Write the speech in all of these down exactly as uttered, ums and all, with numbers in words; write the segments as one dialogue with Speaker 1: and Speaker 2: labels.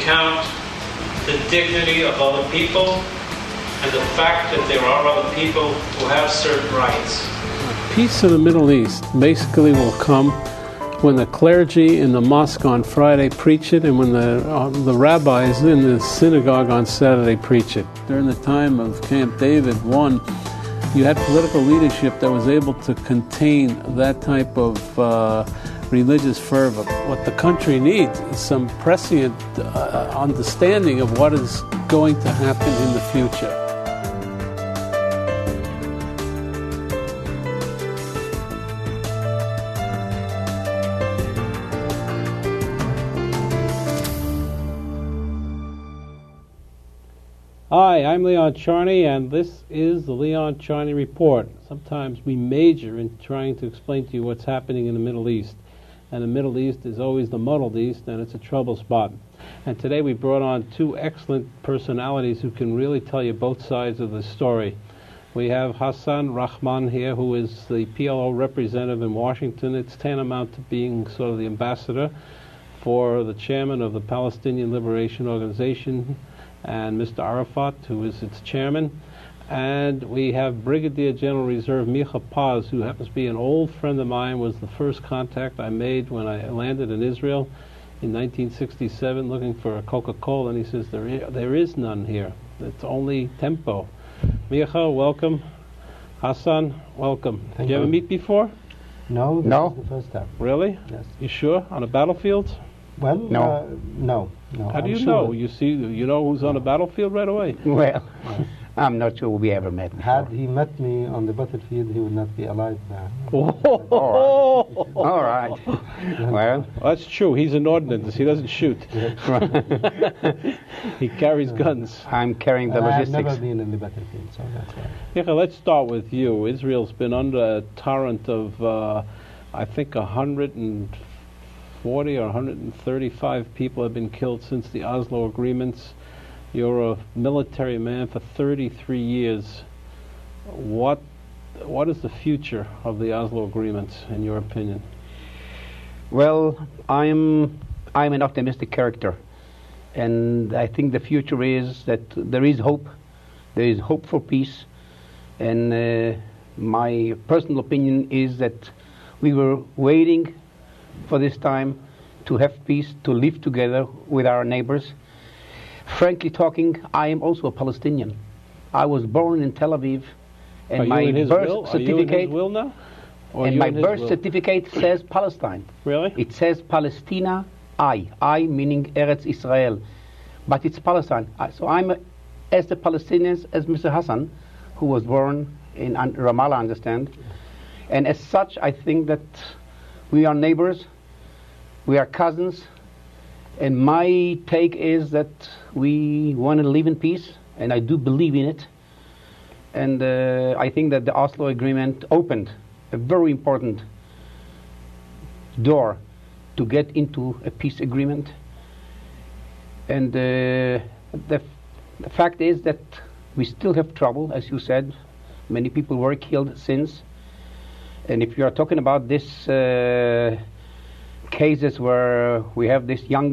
Speaker 1: account the dignity of other people and the fact that there are other people who have certain rights.
Speaker 2: Peace in the Middle East basically will come when the clergy in the mosque on Friday preach it and when the, uh, the rabbis in the synagogue on Saturday preach it. During the time of Camp David, one, you had political leadership that was able to contain that type of uh, religious fervor. What the country needs is some prescient uh, understanding of what is going to happen in the future. Hi, I'm Leon Charney, and this is the Leon Charney Report. Sometimes we major in trying to explain to you what's happening in the Middle East. And the Middle East is always the muddled East, and it's a trouble spot. And today we brought on two excellent personalities who can really tell you both sides of the story. We have Hassan Rahman here, who is the P L O representative in Washington. It's tantamount to being sort of the ambassador for the chairman of the Palestinian Liberation Organization, and Mister Arafat, who is its chairman. And we have Brigadier General Reserve Micha Paz, who happens to be an old friend of mine, was the first contact I made when I landed in Israel in nineteen sixty-seven looking for a Coca-Cola, and he says, there is, there is none here. It's only Tempo. Micha, welcome. Hassan, welcome.
Speaker 3: Thank
Speaker 2: Did you
Speaker 3: you.
Speaker 2: ever meet before?
Speaker 3: No, this
Speaker 4: No.
Speaker 3: is the first time.
Speaker 2: Really?
Speaker 3: Yes.
Speaker 2: You sure? On a battlefield?
Speaker 3: Well,
Speaker 4: No.
Speaker 3: uh, no, no.
Speaker 2: How do
Speaker 3: I'm
Speaker 2: you
Speaker 3: sure
Speaker 2: know?
Speaker 3: that
Speaker 2: You see, you know who's on a battlefield right away.
Speaker 4: Well, I'm not sure we ever met
Speaker 3: Had
Speaker 4: before.
Speaker 3: he met me on the battlefield, he would not be alive now.
Speaker 4: All right. Well,
Speaker 2: That's true. He's an ordnance. He doesn't shoot. He carries guns.
Speaker 4: I'm carrying the
Speaker 3: And I have
Speaker 4: logistics.
Speaker 3: never been in the battlefield, so that's why.
Speaker 2: Micha, let's start with you. Israel's been under a torrent of, uh, I think, one hundred forty or one hundred thirty-five people have been killed since the Oslo agreements. You're a military man for thirty-three years. What, what is the future of the Oslo agreements, in your opinion?
Speaker 4: Well, I'm I'm an optimistic character, and I think the future is that there is hope. There is hope for peace, and uh, my personal opinion is that we were waiting for this time to have peace, to live together with our neighbors. Frankly talking, I am also a Palestinian. I was born in Tel Aviv, and
Speaker 2: Are
Speaker 4: my
Speaker 2: you in his
Speaker 4: birth
Speaker 2: will? Are you in
Speaker 4: certificate
Speaker 2: his will now? Or
Speaker 4: and
Speaker 2: you
Speaker 4: my
Speaker 2: in his
Speaker 4: birth
Speaker 2: will?
Speaker 4: certificate says Palestine.
Speaker 2: Really?
Speaker 4: It says Palestina, I. I meaning Eretz Israel. But it's Palestine. I- So I'm a, as the Palestinians as Mister Hassan, who was born in An- Ramallah, I understand. And as such, I think that we are neighbors, we are cousins, and my take is that we want to live in peace, and I do believe in it. And uh, I think that the Oslo Agreement opened a very important door to get into a peace agreement. And uh, the, the fact is that we still have trouble, as you said. Many people were killed since. And if you are talking about this uh, cases where we have these young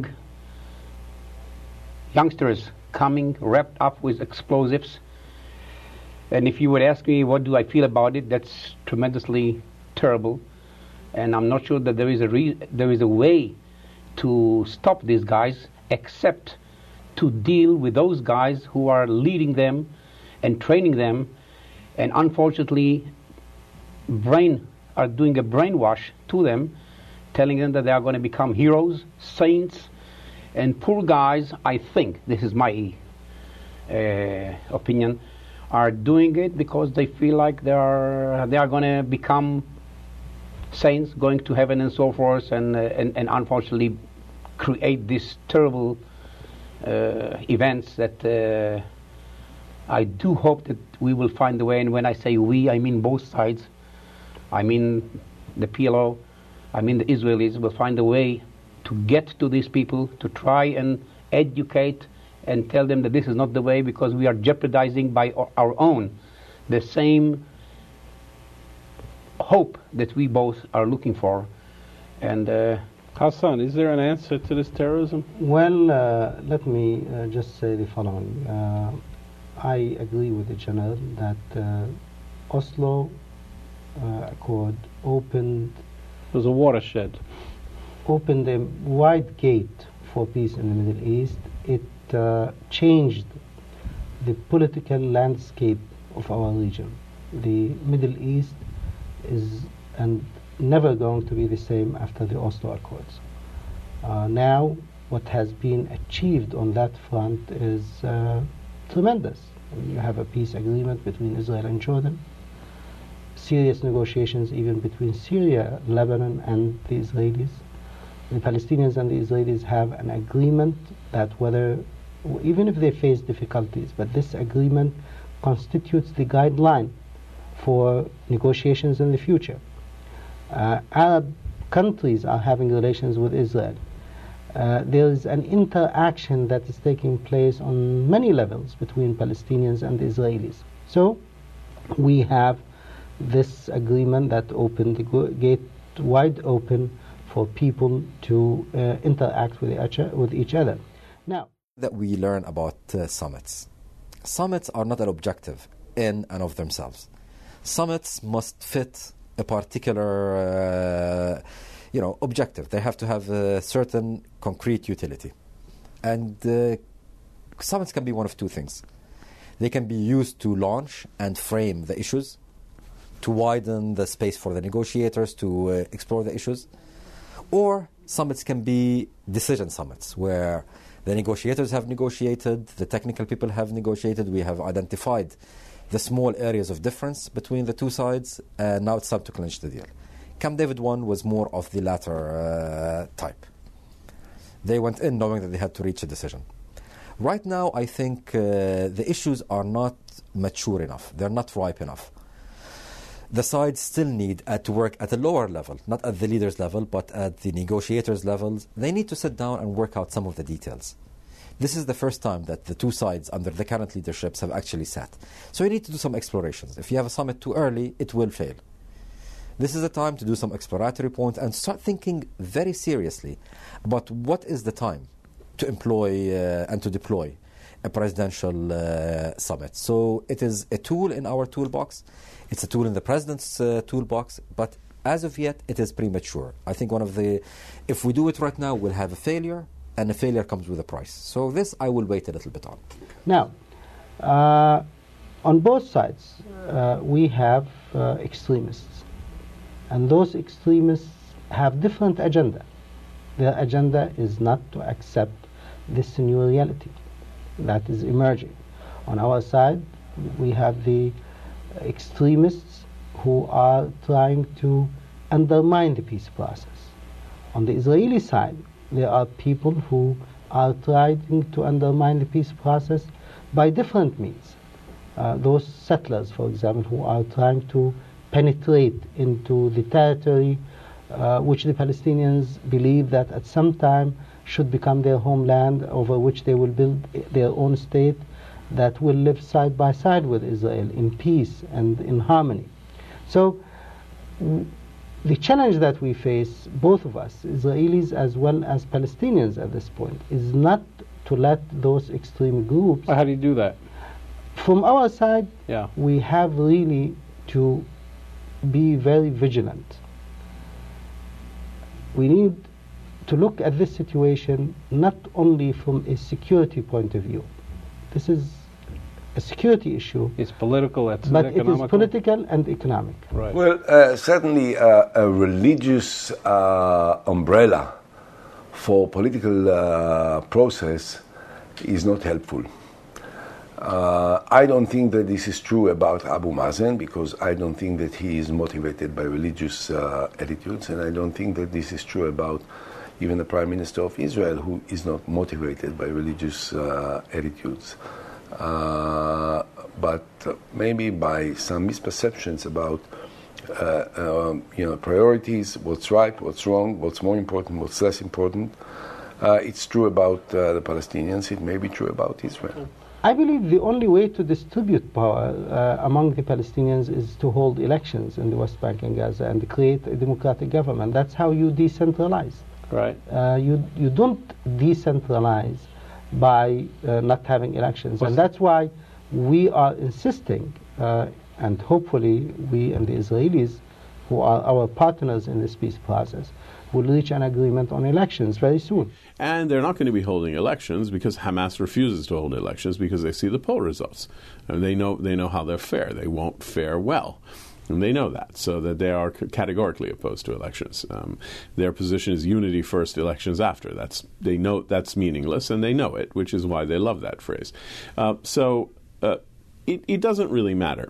Speaker 4: youngsters coming wrapped up with explosives, and if you would ask me what do I feel about it, that's tremendously terrible. And I'm not sure that there is a re- there is a way to stop these guys except to deal with those guys who are leading them and training them, and unfortunately brain are doing a brainwash to them, telling them that they are going to become heroes, saints, and poor guys, I think, this is my uh, opinion, are doing it because they feel like they are they are going to become saints, going to heaven and so forth, and uh, and, and unfortunately create these terrible uh, events that uh, I do hope that we will find a way. And when I say we, I mean both sides. I mean the P L O, I mean the Israelis will find a way to get to these people, to try and educate and tell them that this is not the way, because we are jeopardizing by our own the same hope that we both are looking for. And uh,
Speaker 2: Hassan, is there an answer to this terrorism?
Speaker 3: Well, uh, let me uh, just say the following. Uh, I agree with the General that uh, Oslo uh, Accord opened
Speaker 2: It was a watershed.
Speaker 3: opened a wide gate for peace in the Middle East. It uh, changed the political landscape of our region. The Middle East is and never going to be the same after the Oslo Accords. Uh, now, what has been achieved on that front is uh, tremendous. You have a peace agreement between Israel and Jordan, serious negotiations even between Syria, Lebanon, and the Israelis. The Palestinians and the Israelis have an agreement that whether, even if they face difficulties, but this agreement constitutes the guideline for negotiations in the future. Uh, Arab countries are having relations with Israel. Uh, there is an interaction that is taking place on many levels between Palestinians and Israelis. So we have this agreement that opened the go- gate wide open for people to uh, interact with each, with each other. Now,
Speaker 5: that we learn about uh, summits. Summits are not an objective in and of themselves. Summits must fit a particular, uh, you know, objective. They have to have a certain concrete utility. And uh, summits can be one of two things. They can be used to launch and frame the issues, to widen the space for the negotiators to uh, explore the issues. Or summits can be decision summits, where the negotiators have negotiated, the technical people have negotiated, we have identified the small areas of difference between the two sides, and now it's time to clinch the deal. Camp David one was more of the latter uh, type. They went in knowing that they had to reach a decision. Right now, I think uh, the issues are not mature enough. They're not ripe enough. The sides still need uh, to work at a lower level, not at the leaders' level, but at the negotiators' levels. They need to sit down and work out some of the details. This is the first time that the two sides under the current leaderships have actually sat. So you need to do some explorations. If you have a summit too early, it will fail. This is the time to do some exploratory points and start thinking very seriously about what is the time to employ uh, and to deploy a presidential uh, summit. So it is a tool in our toolbox. It's a tool in the president's uh, toolbox, but as of yet, it is premature. I think one of the, if we do it right now, we'll have a failure, and a failure comes with a price. So this I will wait a little bit on.
Speaker 3: Now, uh, on both sides, uh, we have uh, extremists. And those extremists have different agenda. Their agenda is not to accept this new reality that is emerging. On our side, we have the extremists who are trying to undermine the peace process. On the Israeli side, there are people who are trying to undermine the peace process by different means. Uh, those settlers, for example, who are trying to penetrate into the territory uh, which the Palestinians believe that at some time should become their homeland, over which they will build their own state that will live side by side with Israel in peace and in harmony. So w- the challenge that we face, both of us, Israelis as well as Palestinians at this point, is not to let those extreme groups...
Speaker 2: Well, how do you do that?
Speaker 3: From our side,
Speaker 2: Yeah.
Speaker 3: we have really to be very vigilant. We need to look at this situation not only from a security point of view. This is a security issue,
Speaker 2: It's political, it's
Speaker 3: but
Speaker 2: economical.
Speaker 3: it is political and economic.
Speaker 2: Right.
Speaker 6: Well, uh, certainly uh, a religious uh, umbrella for political uh, process is not helpful. Uh, I don't think that this is true about Abu Mazen, because I don't think that he is motivated by religious uh, attitudes, and I don't think that this is true about even the Prime Minister of Israel, who is not motivated by religious uh, attitudes. Uh, but uh, maybe by some misperceptions about uh, um, you know, priorities, what's right, what's wrong, what's more important, what's less important. Uh, it's true about uh, the Palestinians, it may be true about Israel.
Speaker 3: I believe the only way to distribute power uh, among the Palestinians is to hold elections in the West Bank and Gaza and create a democratic government. That's how you decentralize.
Speaker 2: Right.
Speaker 3: Uh, you you don't decentralize by uh, not having elections, and that's why we are insisting, uh, and hopefully we and the Israelis, who are our partners in this peace process, will reach an agreement on elections very soon.
Speaker 7: And they're not going to be holding elections because Hamas refuses to hold elections because they see the poll results. And they know they know how they'll fare. They won't fare well. And they know that, so that they are c- categorically opposed to elections. Um, their position is unity first, elections after. That's they know that's meaningless, and they know it, which is why they love that phrase. Uh, so uh, it, it doesn't really matter,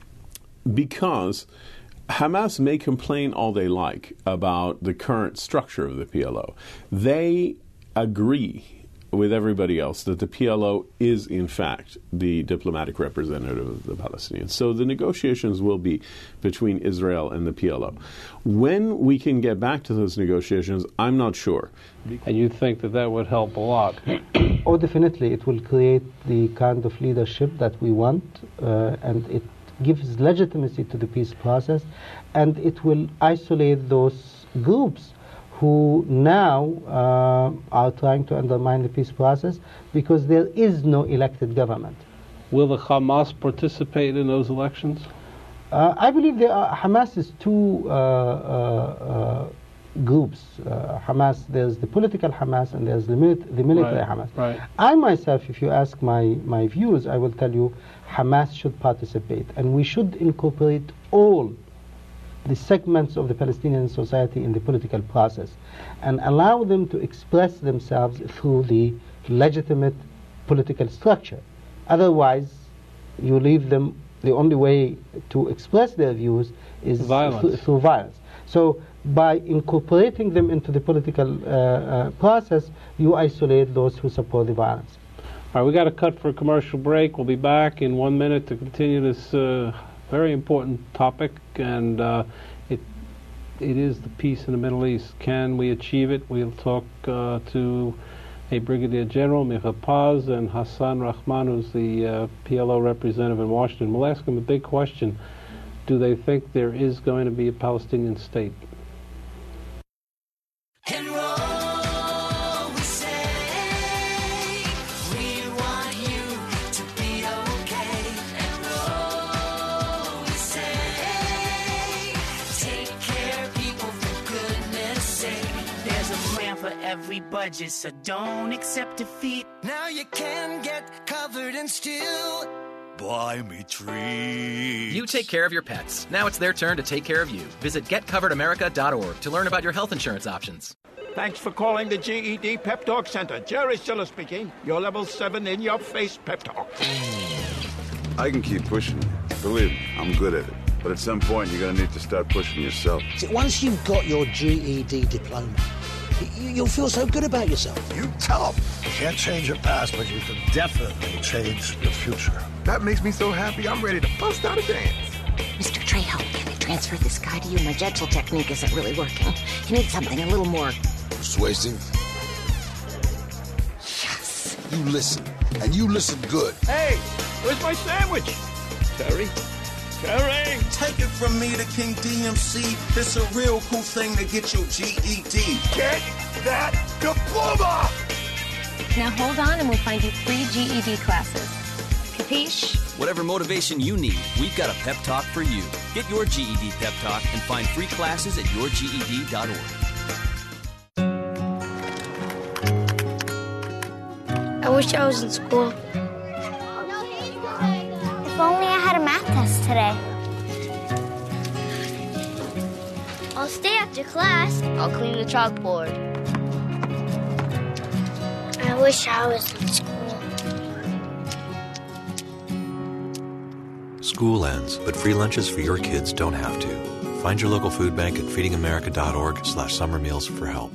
Speaker 7: because Hamas may complain all they like about the current structure of the P L O. They agree with everybody else that the P L O is, in fact, the diplomatic representative of the Palestinians. So the negotiations will be between Israel and the P L O. When we can get back to those negotiations, I'm not sure.
Speaker 2: And you think that that would help a lot?
Speaker 3: Oh, definitely. It will create the kind of leadership that we want, uh, and it gives legitimacy to the peace process, and it will isolate those groups who now uh, are trying to undermine the peace process because there is no elected government.
Speaker 2: Will the Hamas participate in those elections?
Speaker 3: Uh, I believe there are, Hamas is two uh, uh, uh, groups. Uh, Hamas, there's the political Hamas and there's the, milit- the military
Speaker 2: Right,
Speaker 3: Hamas.
Speaker 2: right.
Speaker 3: I myself, if you ask my, my views, I will tell you Hamas should participate, and we should incorporate all the segments of the Palestinian society in the political process and allow them to express themselves through the legitimate political structure. Otherwise, you leave them, the only way to express their views is
Speaker 2: Violence.
Speaker 3: Through, through violence. So by incorporating them into the political uh, uh, process, you isolate those who support the violence.
Speaker 2: All right, we got to cut for a commercial break. We'll be back in one minute to continue this uh, very important topic, and uh, it it is the peace in the Middle East. Can we achieve it? We'll talk uh, to a Brigadier General, Micha Paz, and Hassan Rahman, who's the uh, P L O representative in Washington. We'll ask them a big question. Do they think there is going to be a Palestinian state?
Speaker 8: Every budget, so don't accept defeat.
Speaker 9: Now you can get covered and still buy me treats.
Speaker 10: You take care of your pets. Now it's their turn to take care of you. Visit get covered america dot org to learn about your health insurance options.
Speaker 11: Thanks for calling the G E D Pep Talk Center. Jerry Stiller speaking. Your level seven in-your-face pep talk.
Speaker 12: I can keep pushing you. Believe me, I'm good at it. But at some point, you're going to need to start pushing yourself.
Speaker 9: See, once you've got your G E D diploma, you'll feel so good about yourself.
Speaker 13: You tell them. You can't change your past, but you can definitely change your future.
Speaker 14: That makes me so happy, I'm ready to bust out a dance.
Speaker 15: Mister Trejo, can I transfer this guy to you? My gentle technique isn't really working. You need something a little more
Speaker 13: persuasive.
Speaker 15: Yes.
Speaker 13: You listen, and you listen good.
Speaker 11: Hey, where's my sandwich? Terry? Terry!
Speaker 16: Take it from me, the King D M C. It's a real cool thing to get your G E D.
Speaker 11: Get that diploma!
Speaker 17: Now hold on and we'll find you free G E D classes. Capiche?
Speaker 10: Whatever motivation you need, we've got a pep talk for you. Get your G E D pep talk and find free classes at your G E D dot org.
Speaker 18: I wish I was in school.
Speaker 19: If only I had a math test today.
Speaker 18: I'll stay after class. I'll clean the chalkboard.
Speaker 19: I wish I was in school.
Speaker 20: School ends, but free lunches for your kids don't have to. Find your local food bank at feeding america dot org slash summer meals for help.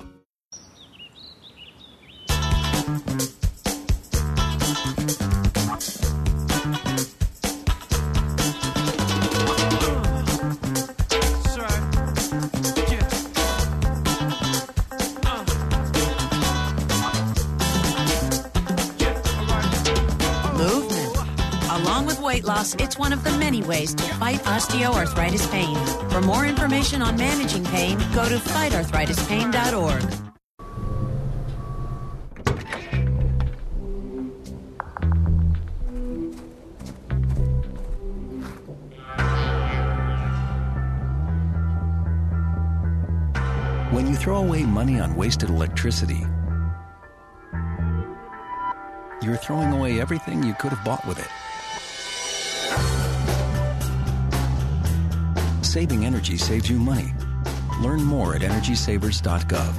Speaker 21: Weight loss, it's one of the many ways to fight osteoarthritis pain. For more information on managing pain, go to fight arthritis pain dot org.
Speaker 1: throw away money on wasted electricity, you're throwing away everything you could have bought with it. Saving energy saves you money. Learn more at energy savers dot gov.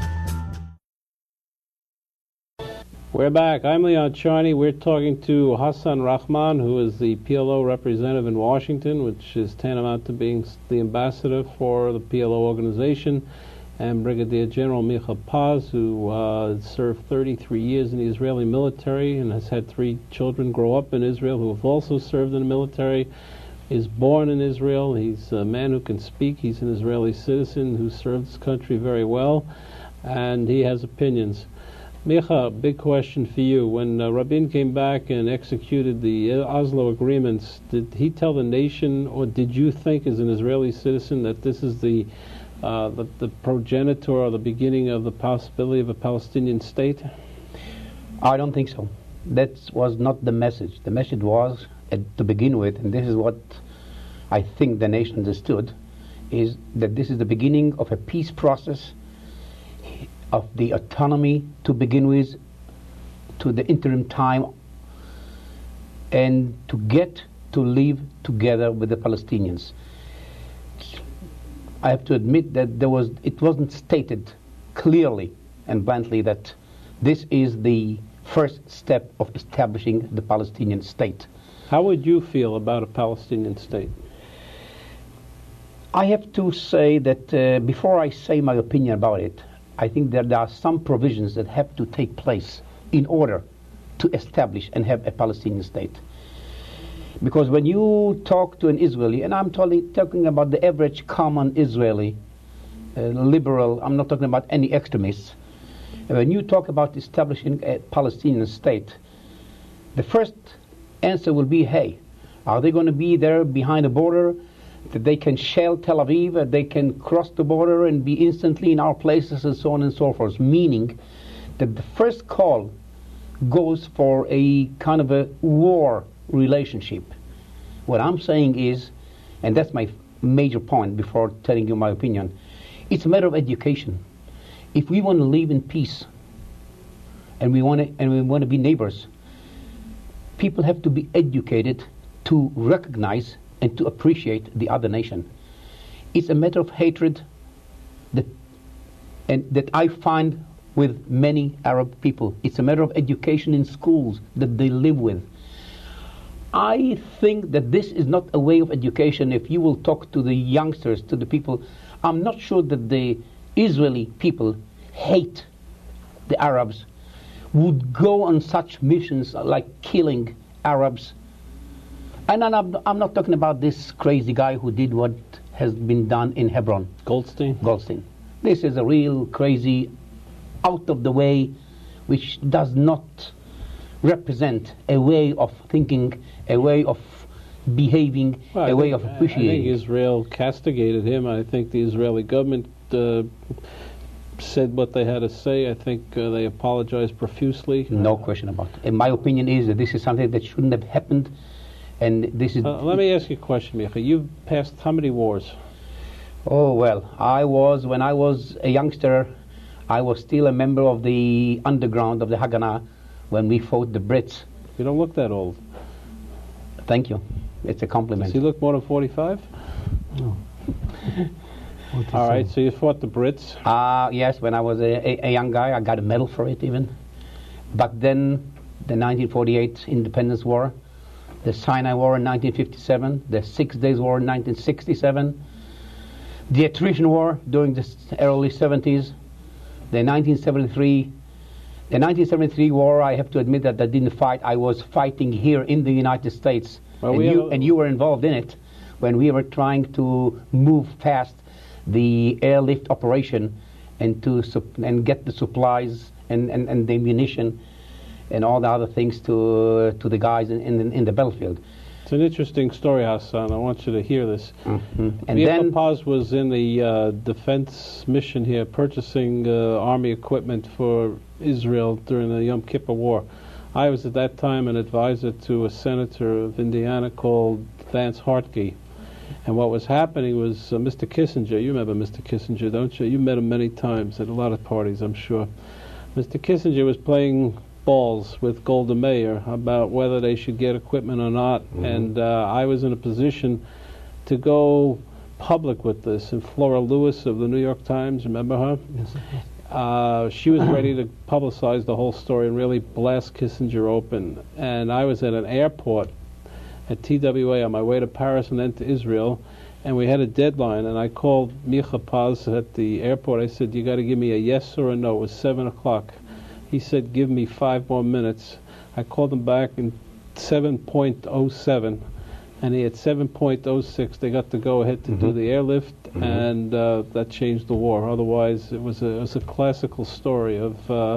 Speaker 2: We're back. I'm Leon Charney. We're talking to Hassan Rahman, who is the P L O representative in Washington, which is tantamount to being the ambassador for the P L O organization, and Brigadier General Micha Paz, who uh, served thirty-three years in the Israeli military and has had three children grow up in Israel who have also served in the military, is born in Israel. He's a man who can speak. He's an Israeli citizen who served his country very well, and he has opinions. Micha, big question for you. When uh, Rabin came back and executed the Oslo agreements, did he tell the nation, or did you think as an Israeli citizen, that this is the uh, the, the progenitor or the beginning of the possibility of a Palestinian state?
Speaker 4: I don't think so. That was not the message. The message was, at, to begin with, and this is what I think the nation understood, is that this is the beginning of a peace process, of the autonomy to begin with, to the interim time, and to get to live together with the Palestinians. I have to admit that there was it wasn't stated clearly and bluntly that this is the first step of establishing the Palestinian state.
Speaker 2: How would you feel about a Palestinian state?
Speaker 4: I have to say that uh, before I say my opinion about it, I think that there are some provisions that have to take place in order to establish and have a Palestinian state. Because when you talk to an Israeli, and I'm totally talking about the average common Israeli, uh, liberal, I'm not talking about any extremists, when you talk about establishing a Palestinian state, the first answer will be, hey, are they going to be there behind the border, that they can shell Tel Aviv, that they can cross the border and be instantly in our places and so on and so forth, meaning that the first call goes for a kind of a war relationship. What I'm saying is, and that's my major point before telling you my opinion, it's a matter of education. If we want to live in peace and we want to and we want to be neighbors, people have to be educated to recognize and to appreciate the other nation. It's a matter of hatred that and that I find with many Arab people. It's a matter of education in schools that they live with. I think that this is not a way of education. If you will talk to the youngsters, to the people, I'm not sure that the Israeli people hate the Arabs, would go on such missions like killing Arabs. And I'm, I'm not talking about this crazy guy who did what has been done in Hebron.
Speaker 2: Goldstein?
Speaker 4: Goldstein. This is a real crazy, out of the way, which does not represent a way of thinking, a way of behaving,
Speaker 2: well,
Speaker 4: a
Speaker 2: I
Speaker 4: way
Speaker 2: think,
Speaker 4: of appreciating.
Speaker 2: I think Israel castigated him. I think the Israeli government uh, said what they had to say. I think uh, they apologized profusely.
Speaker 4: No question about it. And my opinion is that this is something that shouldn't have happened. And this is.
Speaker 2: Uh, let me ask you a question, Micha. You've passed how many wars?
Speaker 4: Oh, well, I was, when I was a youngster, I was still a member of the underground of the Haganah when we fought the Brits.
Speaker 2: You don't look that old.
Speaker 4: Thank you. It's a compliment.
Speaker 2: Does he look more than forty-five?
Speaker 3: No.
Speaker 2: All right, so you fought the Brits?
Speaker 4: Uh, yes, when I was a, a, a young guy, I got a medal for it even. But then, the nineteen forty-eight Independence War, the Sinai War in nineteen fifty-seven, the Six Days War in nineteen sixty-seven, the Attrition War during the early seventies, the nineteen seventy-three, the nineteen seventy-three war. I have to admit that I didn't fight. I was fighting here in the United States,
Speaker 2: well,
Speaker 4: and,
Speaker 2: we
Speaker 4: you, and you were involved in it when we were trying to move past the airlift operation and to sup- and get the supplies and, and, and the ammunition and all the other things to uh, to the guys in, in in the battlefield.
Speaker 2: It's an interesting story, Hassan. I want you to hear this.
Speaker 4: Mm-hmm. And
Speaker 2: Micha
Speaker 4: then
Speaker 2: Paz was in the uh, defense mission here, purchasing uh, army equipment for Israel during the Yom Kippur War. I was at that time an advisor to a senator of Indiana called Vance Hartke. And what was happening was uh, Mister Kissinger, you remember Mister Kissinger, don't you? You met him many times at a lot of parties, I'm sure. Mister Kissinger was playing balls with Golda Meir about whether they should get equipment or not, mm-hmm. and uh, I was in a position to go public with this. And Flora Lewis of the New York Times, remember her?
Speaker 3: Yes.
Speaker 2: Uh, she was ready to publicize the whole story and really blast Kissinger open. And I was at an airport at T W A on my way to Paris and then to Israel, and we had a deadline, and I called Micha Paz at the airport. I said, you got to give me a yes or a no. It was seven o'clock. He said, give me five more minutes. I called him back in seven point oh seven, and he had seven point oh six. They got to go ahead to mm-hmm. do the airlift, mm-hmm. and uh, that changed the war. Otherwise, it was a, it was a classical story of uh,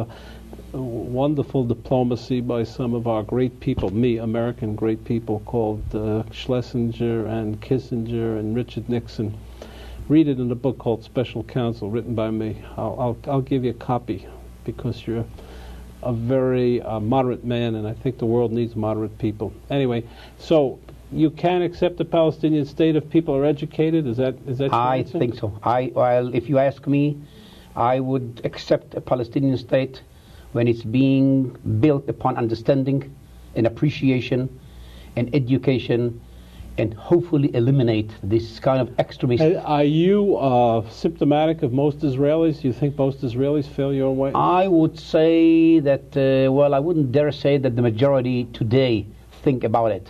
Speaker 2: wonderful diplomacy by some of our great people, me, American great people, called uh, Schlesinger and Kissinger and Richard Nixon. Read it in a book called Special Counsel, written by me. I'll, I'll, I'll give you a copy, because you're a very uh, moderate man, and I think the world needs moderate people. Anyway, so you can accept a Palestinian state if people are educated? Is that is that your
Speaker 4: I
Speaker 2: answer?
Speaker 4: think so. I well, if you ask me, I would accept a Palestinian state when it's being built upon understanding and appreciation and education, and hopefully eliminate this kind of extremism.
Speaker 2: And are you uh, symptomatic of most Israelis? Do you think most Israelis feel your way?
Speaker 4: I would say that, uh, well, I wouldn't dare say that the majority today think about it.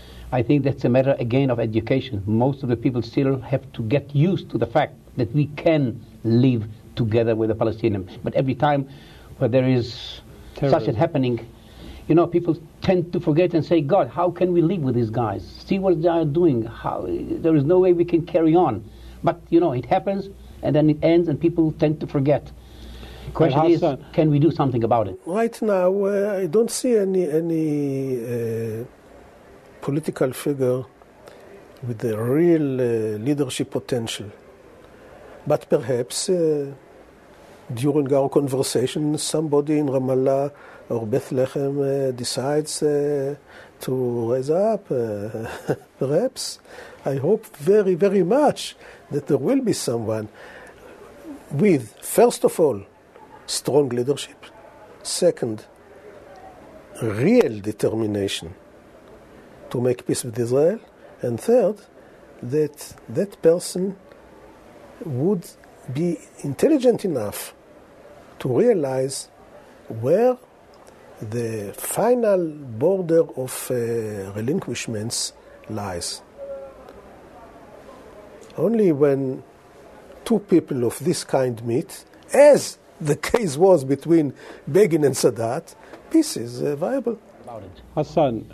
Speaker 4: I think that's a matter, again, of education. Most of the people still have to get used to the fact that we can live together with the Palestinians. But every time where there is Terrorism. Such a happening, you know, people tend to forget and say, God, how can we live with these guys? See what they are doing. How, there is no way we can carry on. But, you know, it happens, and then it ends, and people tend to forget. The question is, can we do something about it?
Speaker 5: Right now, uh, I don't see any any uh, political figure with the real uh, leadership potential. But perhaps uh, during our conversation, somebody in Ramallah or Bethlehem uh, decides uh, to rise up. Uh, perhaps, I hope very, very much that there will be someone with, first of all, strong leadership. Second, real determination to make peace with Israel. And third, that that person would be intelligent enough to realize where the final border of uh, relinquishments lies. Only when two people of this kind meet, as the case was between Begin and Sadat, peace is uh, viable.
Speaker 2: Hassan,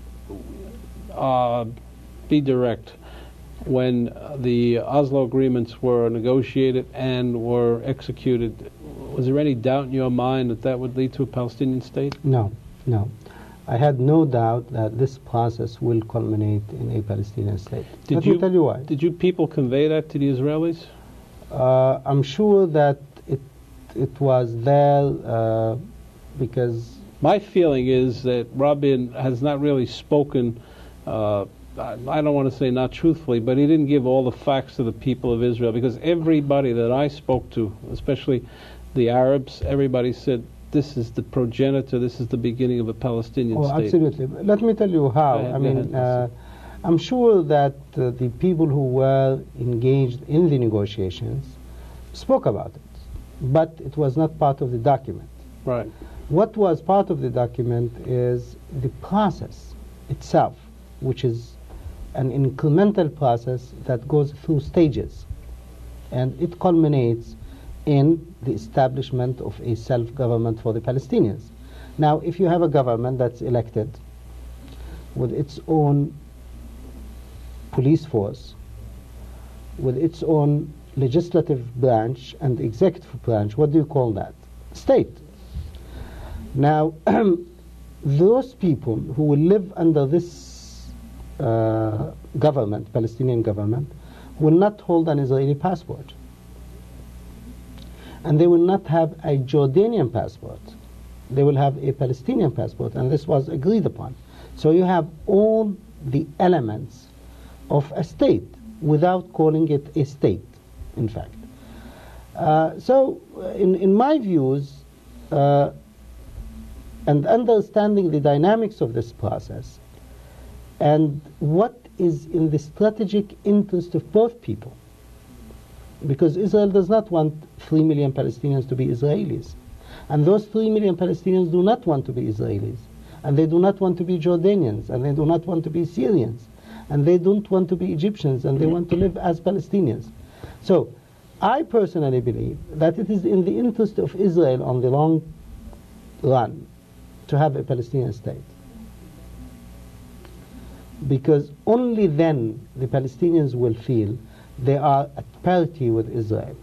Speaker 2: uh, be direct. When the Oslo agreements were negotiated and were executed, was there any doubt in your mind that that would lead to a Palestinian state?
Speaker 3: No, no. I had no doubt that this process will culminate in a Palestinian state.
Speaker 2: Did
Speaker 3: Let
Speaker 2: you,
Speaker 3: me tell you why.
Speaker 2: Did you people convey that to the Israelis?
Speaker 3: Uh, I'm sure that it it was there uh, because...
Speaker 2: My feeling is that Rabin has not really spoken, uh, I don't want to say not truthfully, but he didn't give all the facts to the people of Israel, because everybody that I spoke to, especially the Arabs, everybody said, this is the progenitor, this is the beginning of a Palestinian
Speaker 3: oh,
Speaker 2: state.
Speaker 3: Absolutely. Let me tell you how.
Speaker 2: Ahead,
Speaker 3: I mean, uh, I'm sure that uh, the people who were engaged in the negotiations spoke about it, but it was not part of the document.
Speaker 2: Right.
Speaker 3: What was part of the document is the process itself, which is an incremental process that goes through stages, and it culminates in the establishment of a self-government for the Palestinians. Now, if you have a government that's elected with its own police force, with its own legislative branch and executive branch, what do you call that? State. Now, those people who will live under this uh, government, Palestinian government, will not hold an Israeli passport. And they will not have a Jordanian passport. They will have a Palestinian passport, and this was agreed upon. So you have all the elements of a state without calling it a state, in fact. Uh, so, in, in my views, uh, and understanding the dynamics of this process, and what is in the strategic interest of both people, because Israel does not want three million Palestinians to be Israelis, and those three million Palestinians do not want to be Israelis, and they do not want to be Jordanians, and they do not want to be Syrians, and they don't want to be Egyptians, and they want to live as Palestinians. So, I personally believe that it is in the interest of Israel on the long run to have a Palestinian state, because only then the Palestinians will feel they are at parity with Israel,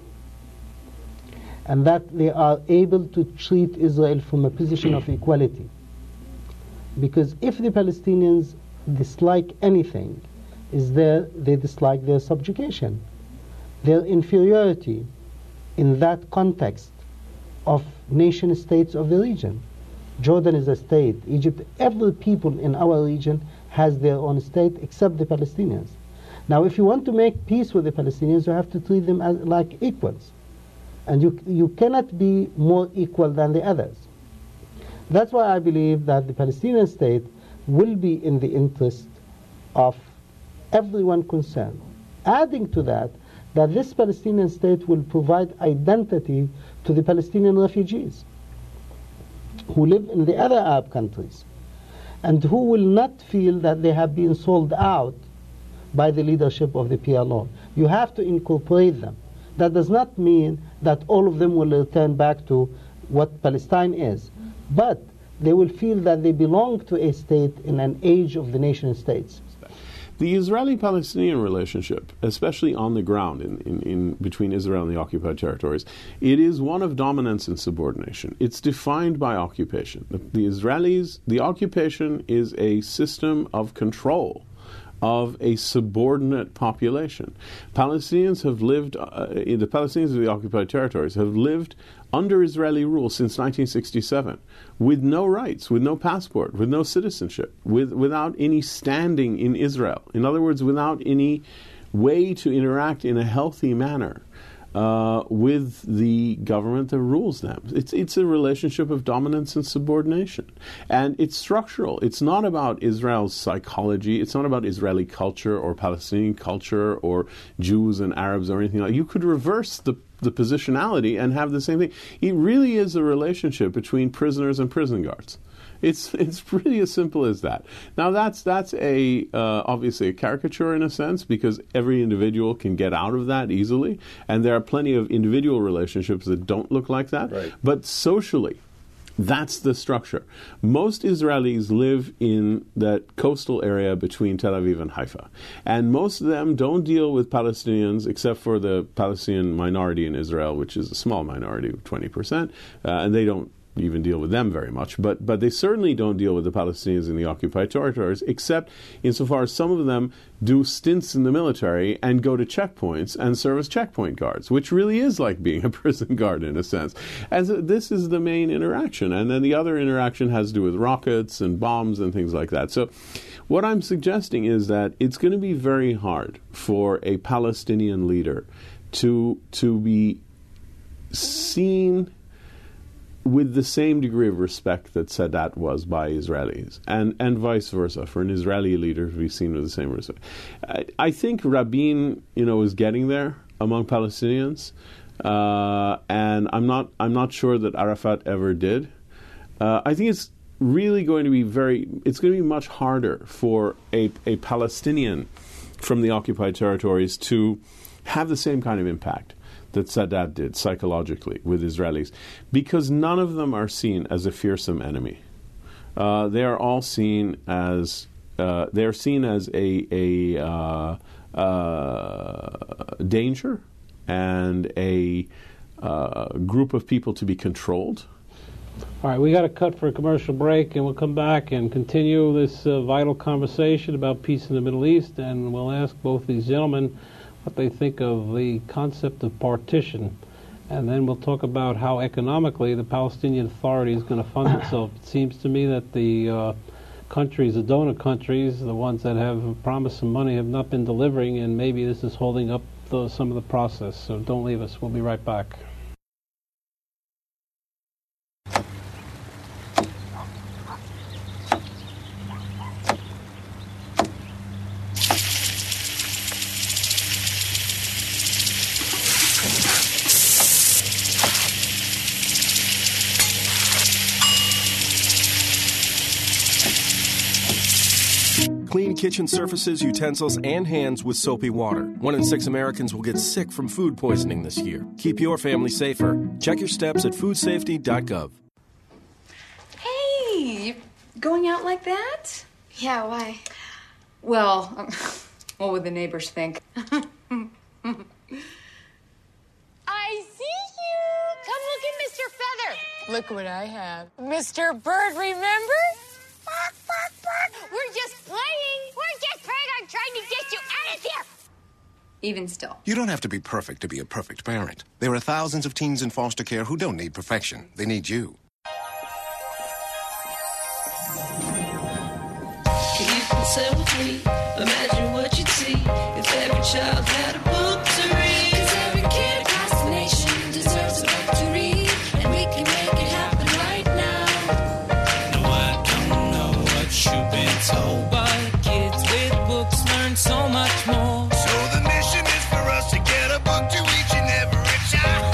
Speaker 3: and that they are able to treat Israel from a position of equality. Because if the Palestinians dislike anything, is there they dislike their subjugation, their inferiority in that context of nation states of the region. Jordan is a state, Egypt, every people in our region has their own state except the Palestinians. Now, if you want to make peace with the Palestinians, you have to treat them as like equals. And you, you cannot be more equal than the others. That's why I believe that the Palestinian state will be in the interest of everyone concerned. Adding to that, that this Palestinian state will provide identity to the Palestinian refugees who live in the other Arab countries, and who will not feel that they have been sold out by the leadership of the P L O. You have to incorporate them. That does not mean that all of them will return back to what Palestine is, but they will feel that they belong to a state in an age of the nation states.
Speaker 7: The Israeli-Palestinian relationship, especially on the ground in, in, in between Israel and the occupied territories, it is one of dominance and subordination. It's defined by occupation. The, the Israelis, the occupation is a system of control of a subordinate population. Palestinians have lived, uh, the Palestinians of the occupied territories have lived under Israeli rule since nineteen sixty-seven, with no rights, with no passport, with no citizenship, with without any standing in Israel. In other words, without any way to interact in a healthy manner uh, with the government that rules them. It's it's a relationship of dominance and subordination, and it's structural. It's not about Israel's psychology. It's not about Israeli culture or Palestinian culture or Jews and Arabs or anything like that. You could reverse the the positionality and have the same thing. It really is a relationship between prisoners and prison guards. It's it's pretty as simple as that. Now that's that's a uh, obviously a caricature in a sense, because every individual can get out of that easily, and there are plenty of individual relationships that don't look like that.
Speaker 12: Right.
Speaker 7: But socially, that's the structure. Most Israelis live in that coastal area between Tel Aviv and Haifa. And most of them don't deal with Palestinians, except for the Palestinian minority in Israel, which is a small minority, twenty percent, uh, and they don't even deal with them very much. But but they certainly don't deal with the Palestinians in the occupied territories, except insofar as some of them do stints in the military and go to checkpoints and serve as checkpoint guards, which really is like being a prison guard in a sense. And so this is the main interaction. And then the other interaction has to do with rockets and bombs and things like that. So what I'm suggesting is that it's going to be very hard for a Palestinian leader to to be seen with the same degree of respect that Sadat was by Israelis, and, and vice versa, for an Israeli leader to be seen with the same respect. I, I think Rabin, you know, is getting there among Palestinians, uh, and I'm not I'm not sure that Arafat ever did. Uh, I think it's really going to be very, it's going to be much harder for a, a Palestinian from the occupied territories to have the same kind of impact that Sadat did psychologically with Israelis, because none of them are seen as a fearsome enemy. Uh, they are all seen as uh, they are seen as a a uh, uh, danger and a uh, group of people to be controlled.
Speaker 2: All right, we got to cut for a commercial break, and we'll come back and continue this uh, vital conversation about peace in the Middle East, and we'll ask both these gentlemen what they think of the concept of partition, and then we'll talk about how economically the Palestinian Authority is going to fund itself. It seems to me that the uh, countries, the donor countries, the ones that have promised some money, have not been delivering, and maybe this is holding up the, some of the process. So don't leave us. We'll be right back.
Speaker 6: Clean kitchen surfaces, utensils, and hands with soapy water. One in six Americans will get sick from food poisoning this year. Keep your family safer. Check your steps at food safety dot gov.
Speaker 22: Hey, you going out like that?
Speaker 19: Yeah, why?
Speaker 22: Well, um, what would the neighbors think?
Speaker 23: I see you! Come look at Mister Feather. Look what I have. Mister Bird, remember? Bark, bark, bark. We're just playing. We're just playing. I'm trying to get you out of here.
Speaker 22: Even still.
Speaker 24: You don't have to be perfect to be a perfect parent. There are thousands of teens in foster care who don't need perfection. They need you.
Speaker 25: You can say with me, imagine what you'd see if every child had a book to read. 'Cause every kid across the nation deserves a book to read, and we can make it happen right now. No, I don't know what you've been told, but kids with books learn so much more.
Speaker 9: So the mission is for us to get a book to each and every child.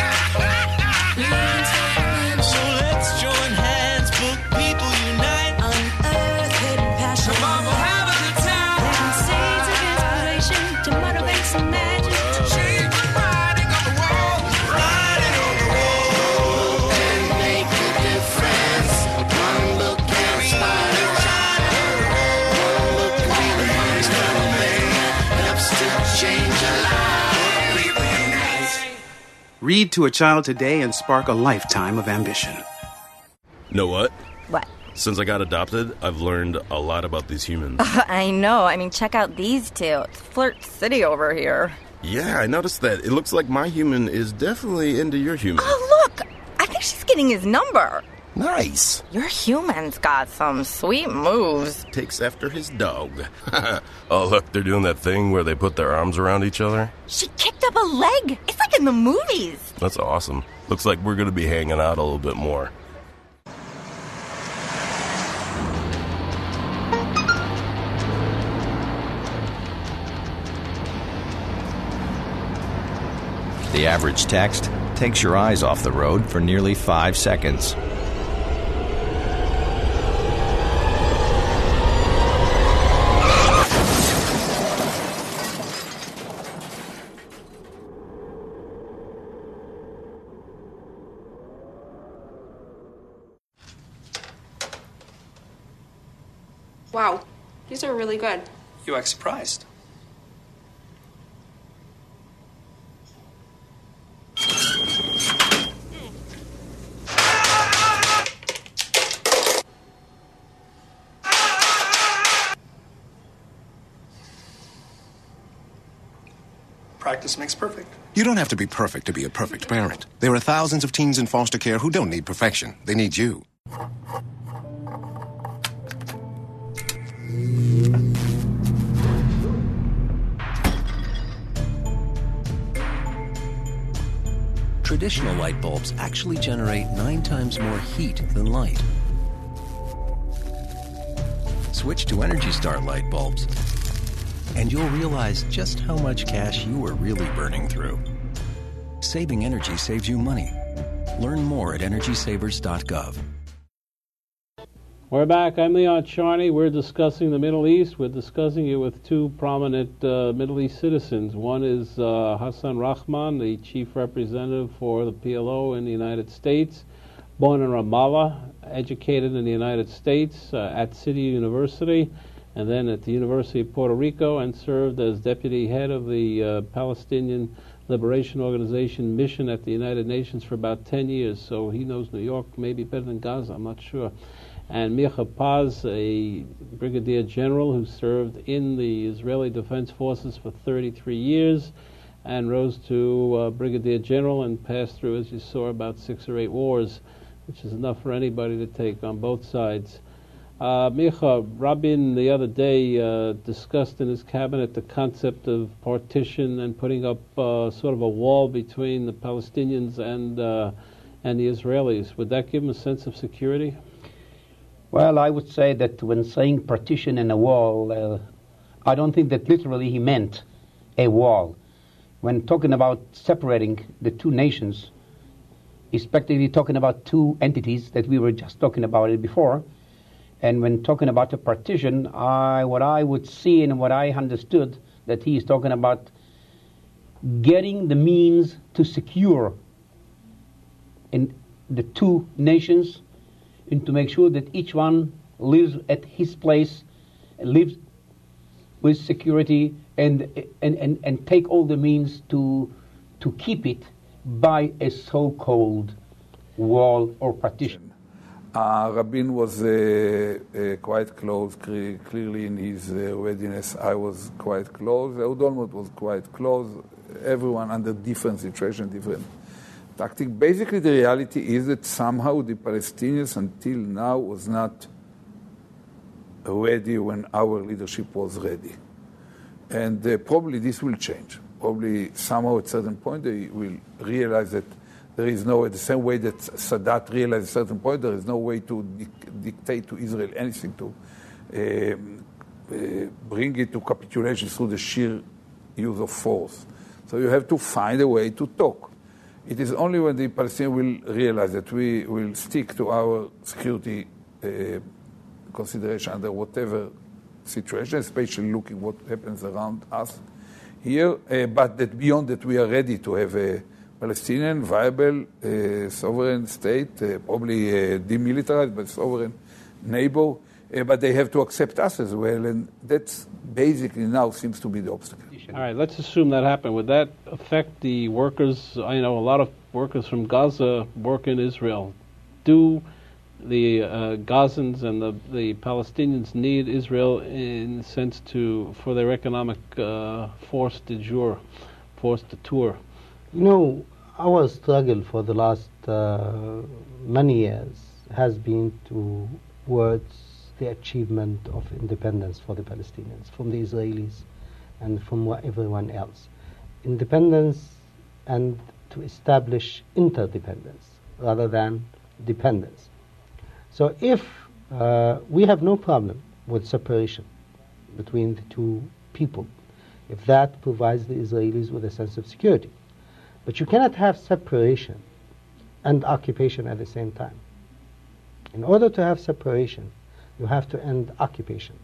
Speaker 25: So let's join hands, book people unite, unearth hidden passion. Come on, we'll have a good time. Planting seeds of inspiration to motivate some magic. To change the writing on the wall, writing on the wall, and make a difference. One book can inspire a child. One book can be the most thing helps to change a life. People unite.
Speaker 26: Read to a child today and spark a lifetime of ambition.
Speaker 27: Know what?
Speaker 28: What?
Speaker 27: Since I got adopted, I've learned a lot about these humans.
Speaker 28: I know. I mean, check out these two. It's Flirt City over here.
Speaker 27: Yeah, I noticed that. It looks like my human is definitely into your human.
Speaker 28: Oh, look! I think she's getting his number.
Speaker 27: Nice.
Speaker 28: Your human's got some sweet moves.
Speaker 27: Takes after his dog. Oh, look, they're doing that thing where they put their arms around each other.
Speaker 28: She kicked up a leg. It's like in the movies.
Speaker 27: That's awesome. Looks like we're going to be hanging out a little bit more.
Speaker 29: The average text takes your eyes off the road for nearly five seconds.
Speaker 30: Wow, these are really good.
Speaker 31: You act surprised. Practice makes perfect.
Speaker 24: You don't have to be perfect to be a perfect parent. There are thousands of teens in foster care who don't need perfection. They need you.
Speaker 1: Traditional light bulbs actually generate nine times more heat than light. Switch to Energy Star light bulbs, and you'll realize just how much cash you are really burning through. Saving energy saves you money. Learn more at energy savers dot gov.
Speaker 2: We're back. I'm Leon Charney. We're discussing the Middle East. We're discussing it with two prominent uh, Middle East citizens. One is uh, Hassan Rahman, the chief representative for the P L O in the United States, born in Ramallah, educated in the United States uh, at City University, and then at the University of Puerto Rico, and served as deputy head of the uh, Palestinian Liberation Organization mission at the United Nations for about ten years. So he knows New York maybe better than Gaza, I'm not sure. And Micha Paz, a brigadier general who served in the Israeli Defense Forces for thirty-three years and rose to uh, brigadier general and passed through, as you saw, about six or eight wars, which is enough for anybody to take on both sides. Uh, Micha, Rabin the other day uh, discussed in his cabinet the concept of partition and putting up uh, sort of a wall between the Palestinians and uh, and the Israelis. Would that give him a sense of security?
Speaker 4: Well, I would say that when saying partition and a wall, uh, I don't think that literally he meant a wall. When talking about separating the two nations, respectively talking about two entities that we were just talking about it before, and when talking about a partition, I, what I would see and what I understood that he is talking about getting the means to secure in the two nations and to make sure that each one lives at his place, lives with security, and and, and, and take all the means to to keep it by a so-called wall or partition.
Speaker 8: Uh, Rabin was uh, uh, quite close, cre- clearly in his uh, readiness. I was quite close. Ehud Olmert was quite close. Everyone under different situation, different tactic. Basically, the reality is that somehow the Palestinians until now was not ready when our leadership was ready. And uh, probably this will change. Probably somehow at a certain point they will realize that there is no way, the same way that Sadat realized at a certain point, there is no way to dic- dictate to Israel anything, to uh, uh, bring it to capitulation through the sheer use of force. So you have to find a way to talk. It is only when the Palestinians will realize that we will stick to our security uh, consideration under whatever situation, especially looking what happens around us here, uh, but that beyond that we are ready to have a Palestinian, viable, uh, sovereign state, uh, probably uh, demilitarized, but sovereign neighbor, uh, but they have to accept us as well, and that's basically now seems to be the obstacle.
Speaker 2: All right, let's assume that happened. Would that affect the workers? I know a lot of workers from Gaza work in Israel. Do the uh, Gazans and the, the Palestinians need Israel in a sense to for their economic uh, force de jour, force de tour?
Speaker 3: You know, our struggle for the last uh, many years has been towards the achievement of independence for the Palestinians, from the Israelis and from everyone else. Independence and to establish interdependence rather than dependence. So if uh, we have no problem with separation between the two people, if that provides the Israelis with a sense of security. But you cannot have separation and occupation at the same time. In order to have separation, you have to end occupation.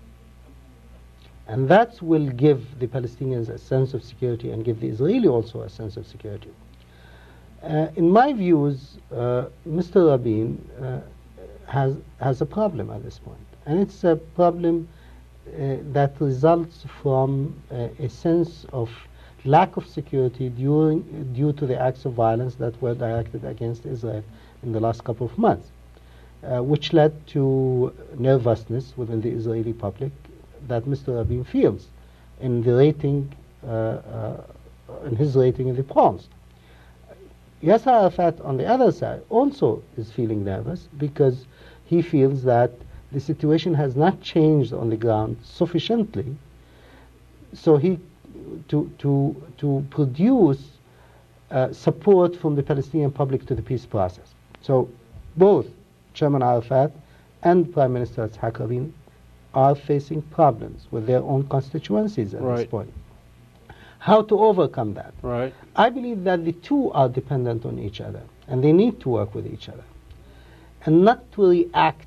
Speaker 3: And that will give the Palestinians a sense of security and give the Israeli also a sense of security. Uh, in my views, uh, Mister Rabin uh, has, has a problem at this point. And it's a problem uh, that results from uh, a sense of lack of security during, due to the acts of violence that were directed against Israel in the last couple of months, uh, which led to nervousness within the Israeli public that Mister Rabin feels in the rating, uh, uh, in his rating in the polls. Yasser Arafat, on the other side, also is feeling nervous because he feels that the situation has not changed on the ground sufficiently, so he to to to produce uh, support from the Palestinian public to the peace process. So both Chairman Arafat and Prime Minister Yitzhak Rabin are facing problems with their own constituencies at
Speaker 2: right.
Speaker 3: this point. How to overcome that?
Speaker 2: Right.
Speaker 3: I believe that the two are dependent on each other, and they need to work with each other, and not to react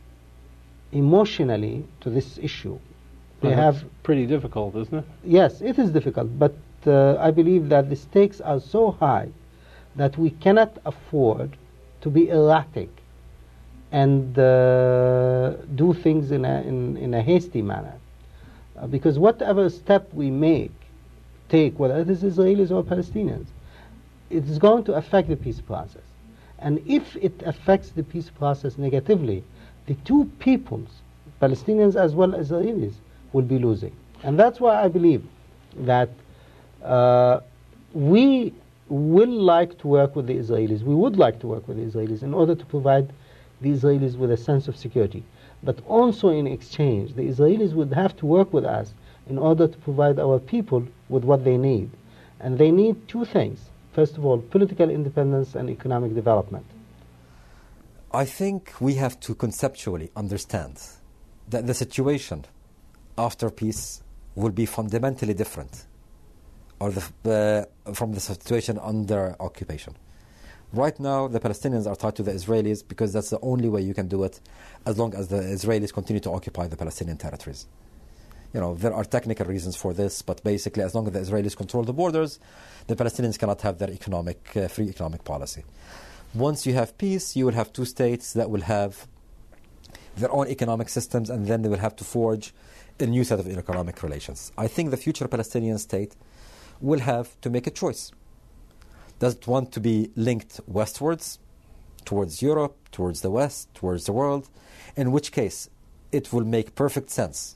Speaker 3: emotionally to this issue. They
Speaker 2: well,
Speaker 3: have
Speaker 2: pretty difficult, isn't it?
Speaker 3: Yes, it is difficult, but uh, I believe that the stakes are so high that we cannot afford to be erratic and uh, do things in a in, in a hasty manner, uh, because whatever step we make, take, whether it is Israelis or Palestinians, it is going to affect the peace process, and if it affects the peace process negatively, the two peoples, Palestinians as well as Israelis, will be losing. And that's why I believe that uh, we will like to work with the Israelis, we would like to work with the Israelis in order to provide the Israelis with a sense of security. But also in exchange, the Israelis would have to work with us in order to provide our people with what they need. And they need two things. First of all, political independence and economic development.
Speaker 5: I think we have to conceptually understand that the situation after peace will be fundamentally different or the, uh, from the situation under occupation. Right now, the Palestinians are tied to the Israelis because that's the only way you can do it as long as the Israelis continue to occupy the Palestinian territories. You know, there are technical reasons for this, but basically as long as the Israelis control the borders, the Palestinians cannot have their economic, uh, free economic policy. Once you have peace, you will have two states that will have their own economic systems, and then they will have to forge a new set of economic relations. I think the future Palestinian state will have to make a choice. Does it want to be linked westwards, towards Europe, towards the West, towards the world? In which case, it will make perfect sense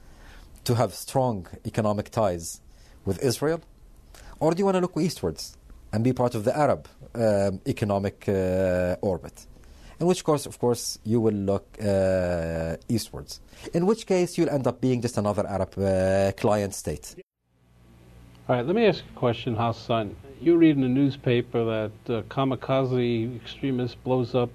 Speaker 5: to have strong economic ties with Israel? Or do you want to look eastwards and be part of the Arab um, economic uh, orbit? In which course, of course, you will look uh, eastwards. In which case, you'll end up being just another Arab uh, client state.
Speaker 2: All right, let me ask you a question, Hassan. You read in the newspaper that uh, kamikaze extremist blows up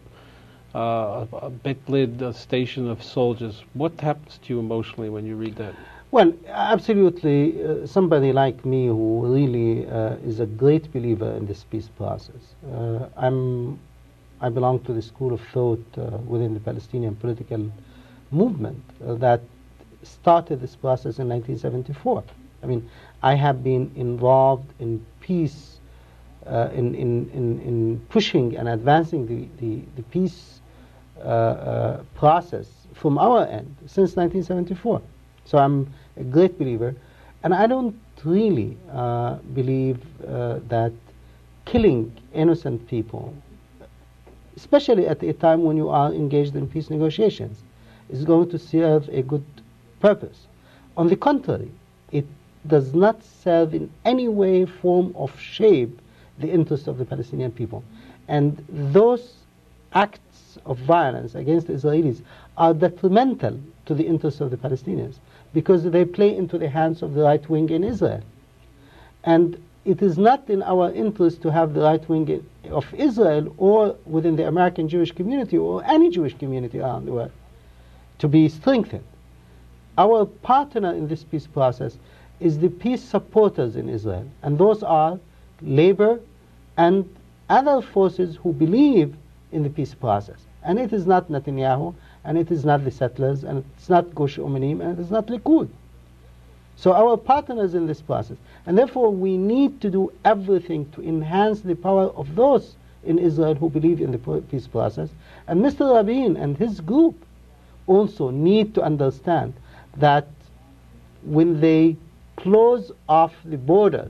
Speaker 2: uh, a Betlid uh, station of soldiers. What happens to you emotionally when you read that?
Speaker 3: Well, absolutely. Uh, somebody like me who really uh, is a great believer in this peace process. Uh, I'm, I belong to the school of thought uh, within the Palestinian political movement uh, that started this process in nineteen seventy-four. I mean, I have been involved in peace, uh, in, in, in, in pushing and advancing the, the, the peace uh, uh, process from our end since nineteen seventy-four. So I'm a great believer. And I don't really uh, believe uh, that killing innocent people, especially at a time when you are engaged in peace negotiations, is going to serve a good purpose. On the contrary, it does not serve in any way, form, or shape the interests of the Palestinian people. And those acts of violence against the Israelis are detrimental to the interests of the Palestinians because they play into the hands of the right wing in Israel. And it is not in our interest to have the right wing of Israel or within the American Jewish community or any Jewish community around the world to be strengthened. Our partner in this peace process is the peace supporters in Israel, and those are labor and other forces who believe in the peace process. And it is not Netanyahu, and it is not the settlers, and it's not Gush Umanim, and it is not Likud. So our partners in this process, and therefore we need to do everything to enhance the power of those in Israel who believe in the peace process. And Mister Rabin and his group also need to understand that when they close off the borders,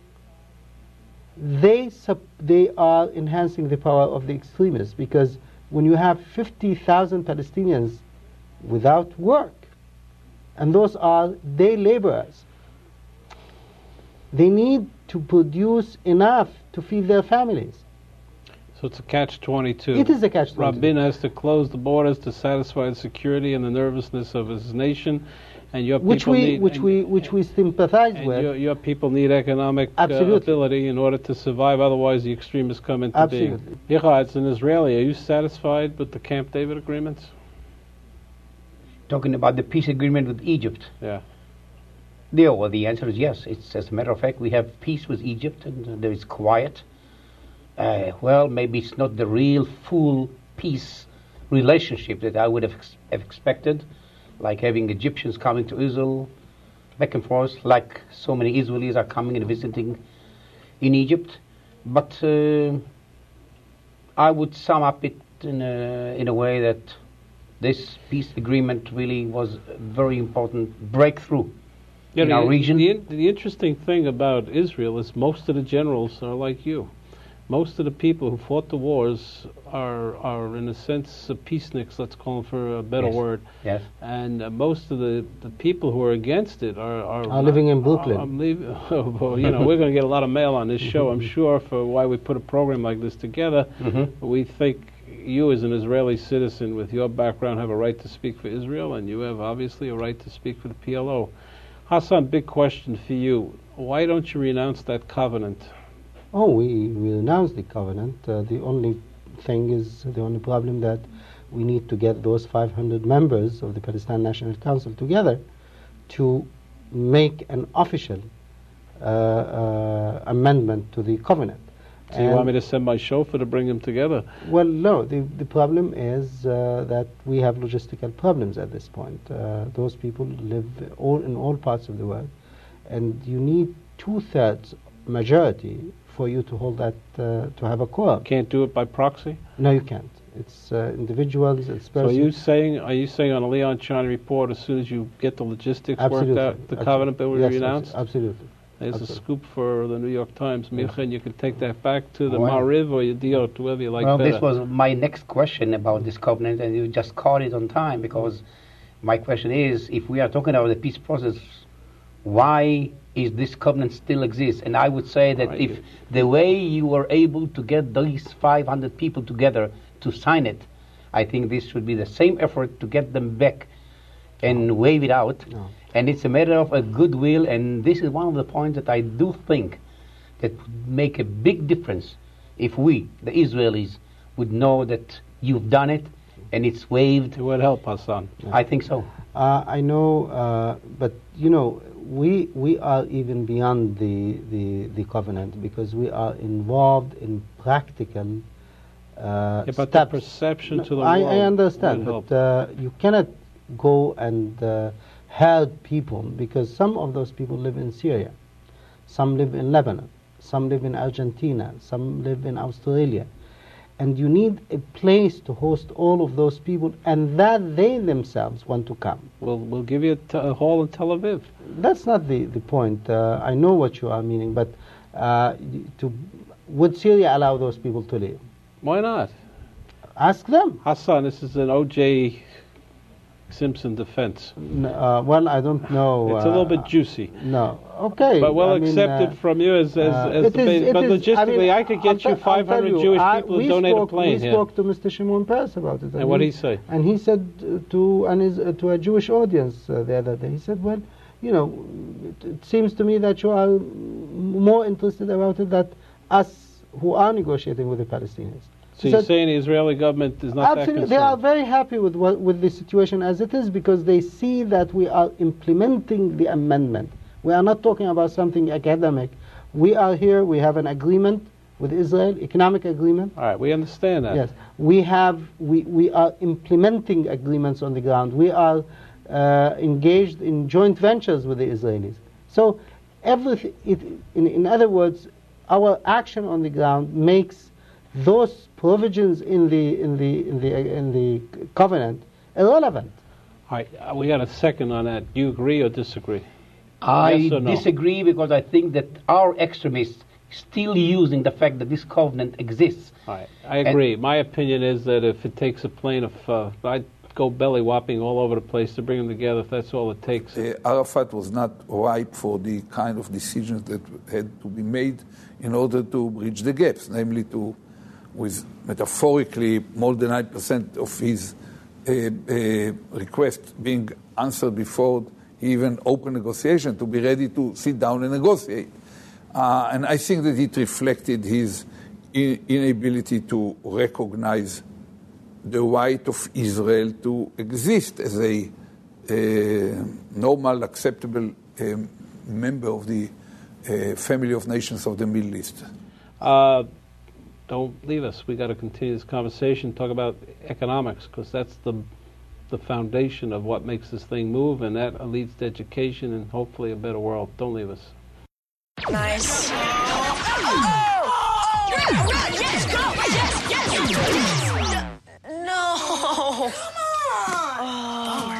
Speaker 3: they sub- they are enhancing the power of the extremists, because when you have fifty thousand Palestinians without work, and those are day laborers, they need to produce enough to feed their families.
Speaker 2: So it's a catch twenty-two.
Speaker 3: It is a catch twenty-two.
Speaker 2: Rabin has to close the borders to satisfy the security and the nervousness of his nation, and your
Speaker 3: which
Speaker 2: people
Speaker 3: we
Speaker 2: need,
Speaker 3: which
Speaker 2: and,
Speaker 3: we which we sympathize
Speaker 2: and
Speaker 3: with.
Speaker 2: Your, your people need economic uh, ability in order to survive. Otherwise, the extremists come into
Speaker 3: Absolutely.
Speaker 2: being. Yichai, it's an Israeli. Are you satisfied with the Camp David agreements?
Speaker 4: Talking about the peace agreement with Egypt.
Speaker 2: Yeah.
Speaker 4: Yeah, well, the answer is yes. It's, as a matter of fact, we have peace with Egypt, and uh, there is quiet. Uh, well, maybe it's not the real full peace relationship that I would have, ex- have expected, like having Egyptians coming to Israel back and forth, like so many Israelis are coming and visiting in Egypt. But uh, I would sum up it in a, in a way that this peace agreement really was a very important breakthrough
Speaker 2: yeah,
Speaker 4: in
Speaker 2: the,
Speaker 4: our region.
Speaker 2: The, the interesting thing about Israel is most of the generals are like you. Most of the people who fought the wars are, are in a sense, uh, peaceniks, let's call them for a better
Speaker 4: Yes.
Speaker 2: word.
Speaker 4: Yes.
Speaker 2: And uh, most of the, the people who are against it are... Are,
Speaker 3: Are living in Brooklyn.
Speaker 2: Are, I'm leaving, well, you know, we're going to get a lot of mail on this show, I'm sure, for why we put a program like this together.
Speaker 4: Mm-hmm.
Speaker 2: We think, you as an Israeli citizen with your background have a right to speak for Israel, and you have obviously a right to speak for the P L O. Hassan, big question for you. Why don't you renounce that covenant?
Speaker 3: Oh, we, we renounced the covenant. Uh, the only thing is, the only problem that we need to get those five hundred members of the Palestine National Council together to make an official uh, uh, amendment to the covenant.
Speaker 2: So you want me to send my chauffeur to bring them together?
Speaker 3: Well, no. The, the problem is uh, that we have logistical problems at this point. Uh, those people live all in all parts of the world, and you need two-thirds majority for you to hold that, uh, to have a quorum.
Speaker 2: Can't do it by proxy?
Speaker 3: No, you can't. It's uh, individuals, it's
Speaker 2: So are
Speaker 3: persons.
Speaker 2: you saying, are you saying on a Leon Chani report, as soon as you get the logistics
Speaker 3: Absolutely.
Speaker 2: worked out, the
Speaker 3: Absolutely.
Speaker 2: covenant bill will
Speaker 3: Yes,
Speaker 2: be renounced?
Speaker 3: abso- absolutely.
Speaker 2: There's
Speaker 3: Absolutely.
Speaker 2: a scoop for the New York Times, Micha, and you can take that back to the
Speaker 4: Well-
Speaker 2: Mariv or Yediot, whoever you like
Speaker 4: well,
Speaker 2: better.
Speaker 4: this was my next question about this covenant, and you just caught it on time, because my question is, if we are talking about the peace process, why is this covenant still exist? And I would say that
Speaker 2: Right.
Speaker 4: if the way you were able to get these five hundred people together to sign it, I think this should be the same effort to get them back and wave it out.
Speaker 3: No.
Speaker 4: And it's a matter of a goodwill, and this is one of the points that I do think that would make a big difference if we, the Israelis, would know that you've done it and it's waived.
Speaker 2: It would help, Hassan.
Speaker 4: I think so.
Speaker 3: Uh, I know, uh, but you know, we we are even beyond the, the, the covenant, because we are involved in practical uh,
Speaker 2: Yeah, but the
Speaker 3: steps.
Speaker 2: perception
Speaker 3: No,
Speaker 2: to the
Speaker 3: I,
Speaker 2: world
Speaker 3: I understand,
Speaker 2: would
Speaker 3: but uh, you cannot go and uh, herd people, because some of those people live in Syria, some live in Lebanon, some live in Argentina, some live in Australia. And you need a place to host all of those people, and that they themselves want to come.
Speaker 2: We'll, we'll give you a, t- a hall in Tel Aviv.
Speaker 3: That's not the, the point. Uh, I know what you are meaning, but uh, to, would Syria allow those people to live?
Speaker 2: Why not?
Speaker 3: Ask them.
Speaker 2: Hassan, this is an O J Simpson defense.
Speaker 3: N- Uh, well, I don't know.
Speaker 2: It's a little
Speaker 3: uh,
Speaker 2: bit juicy.
Speaker 3: No. Okay.
Speaker 2: But we'll
Speaker 3: I mean,
Speaker 2: accept
Speaker 3: uh,
Speaker 2: it from you as, as,
Speaker 3: uh,
Speaker 2: as
Speaker 3: it
Speaker 2: the
Speaker 3: is-
Speaker 2: base.
Speaker 3: it
Speaker 2: But
Speaker 3: is-
Speaker 2: logistically,
Speaker 3: I, mean,
Speaker 2: I could get
Speaker 3: I'll
Speaker 2: you
Speaker 3: te- I'll
Speaker 2: five
Speaker 3: tell
Speaker 2: hundred
Speaker 3: you,
Speaker 2: Jewish
Speaker 3: I-
Speaker 2: people
Speaker 3: we
Speaker 2: to donate
Speaker 3: spoke,
Speaker 2: a plane
Speaker 3: We
Speaker 2: here.
Speaker 3: spoke to Mister Shimon Peres about it.
Speaker 2: And what
Speaker 3: he,
Speaker 2: did he say?
Speaker 3: And he said uh, to an is, uh, to a Jewish audience uh, the other day, he said, well, you know, it, it seems to me that you are more interested about it than us who are negotiating with the Palestinians.
Speaker 2: So
Speaker 3: He
Speaker 2: you're
Speaker 3: said,
Speaker 2: saying the Israeli government is not
Speaker 3: absolutely,
Speaker 2: that
Speaker 3: they are
Speaker 2: concerned?
Speaker 3: very happy with what, with the situation as it is, because they see that we are implementing the amendment. We are not talking about something academic. We are here. We have an agreement with Israel, economic agreement.
Speaker 2: All right, we understand that.
Speaker 3: Yes, we have. We we are implementing agreements on the ground. We are uh, engaged in joint ventures with the Israelis. So, everything. It, in in other words, our action on the ground makes those provisions in the in the in the in the covenant irrelevant.
Speaker 2: All right, uh, we got a second on that. Do you agree or disagree?
Speaker 4: I
Speaker 2: Yes or no?
Speaker 4: disagree, because I think that our extremists still using the fact that this covenant exists.
Speaker 2: All right, I agree. My opinion is that if it takes a plane of, uh, I'd go belly whopping all over the place to bring them together if that's all it takes.
Speaker 8: Uh, Arafat was not ripe for the kind of decisions that had to be made in order to bridge the gaps, namely to, with metaphorically more than nine percent of his uh, uh, request being answered before he even opened negotiation, to be ready to sit down and negotiate. Uh, and I think that it reflected his in- inability to recognize the right of Israel to exist as a uh, normal, acceptable um, member of the uh, family of nations of the Middle East.
Speaker 2: Uh, don't leave us. We got to continue this conversation, talk about economics, because that's the the foundation of what makes this thing move, and that leads to education and hopefully a better world. Don't leave us.
Speaker 23: Nice. Yes, go! Yes, yes! No! Come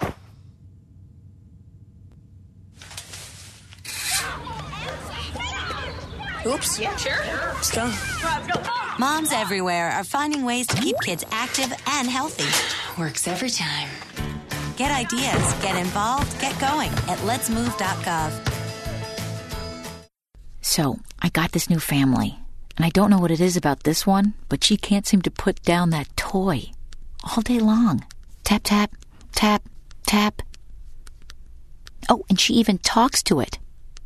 Speaker 23: on! Oops. Yeah, sure. Let's go.
Speaker 10: Moms everywhere are finding ways to keep kids active and healthy.
Speaker 11: Works every time.
Speaker 10: Get ideas, get involved, get going at lets move dot gov.
Speaker 12: So, I got this new family.
Speaker 7: And I don't know what it is about this one, but she can't seem to put down that toy all day long. Tap, tap, tap, tap. Oh, and she even talks to it.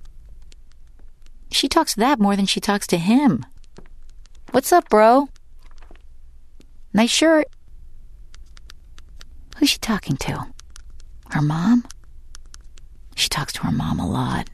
Speaker 7: She talks to that more than she talks to him. What's up, bro? Nice shirt. Who's she talking to? Her mom? She talks to her mom a lot.